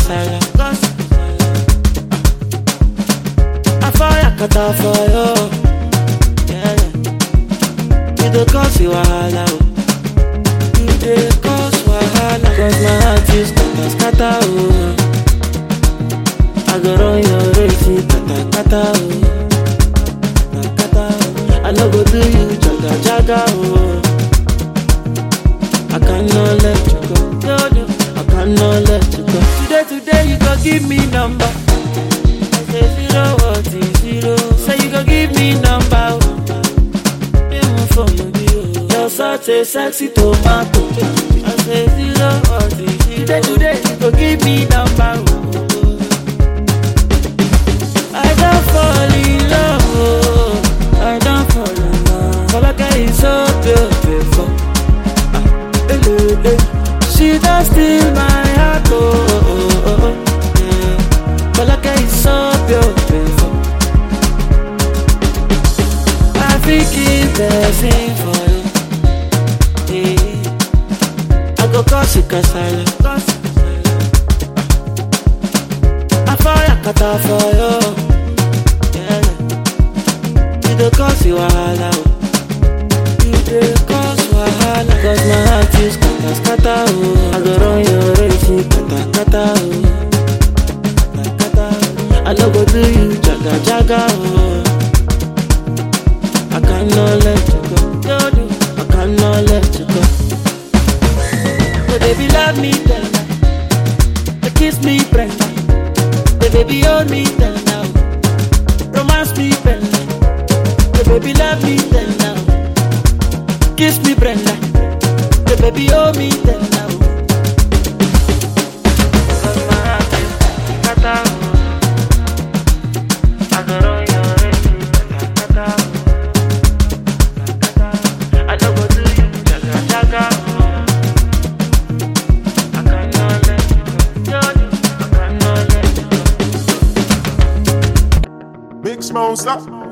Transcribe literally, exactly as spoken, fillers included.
kasala. I fire kata for you. Yeah, yeah. You dey cause you wahala. You dey cause wahala. Cause my heart is scatter, scatter, oh. I go run your race, kata, kata, oh. I no go do you jaga jaga oh. I cannot let you go, no no. I cannot let you go. Today today you go give me number. I say zero what is zero. Say you go give me number. Even for you, you're such a sexy tomato. I say zero what is zero. Today today you go give me number. I don't fall in love oh. I don't fall in love. Falake is so beautiful. Ah, eh, eh. She does steal my heart. Oh, oh, oh, oh. Yeah. Falake is so beautiful. I think it's blessing for you. Yeah. I go cause you kasala. I fire kata for you. You dey cause you wahala, oh. You dey cause wahala. Cause my heart is scatter, scatter, oh. I go run your race, kata, kata, oh. Kata, kata, oh. I no go do you jaga, jaga, oh. I cannot let you go, no, no. I cannot let you go. So baby love me tender, they kiss me Brenda, the baby hold me tender, romance me Brenda. The baby love me then now. Kiss me Brenda. The baby owe me then now. Cause my heart is kata. I go run your race, kata, kata. I don't go do you jaga jaga. I cannot let you go. I cannot let you go. Big Smoke, stop.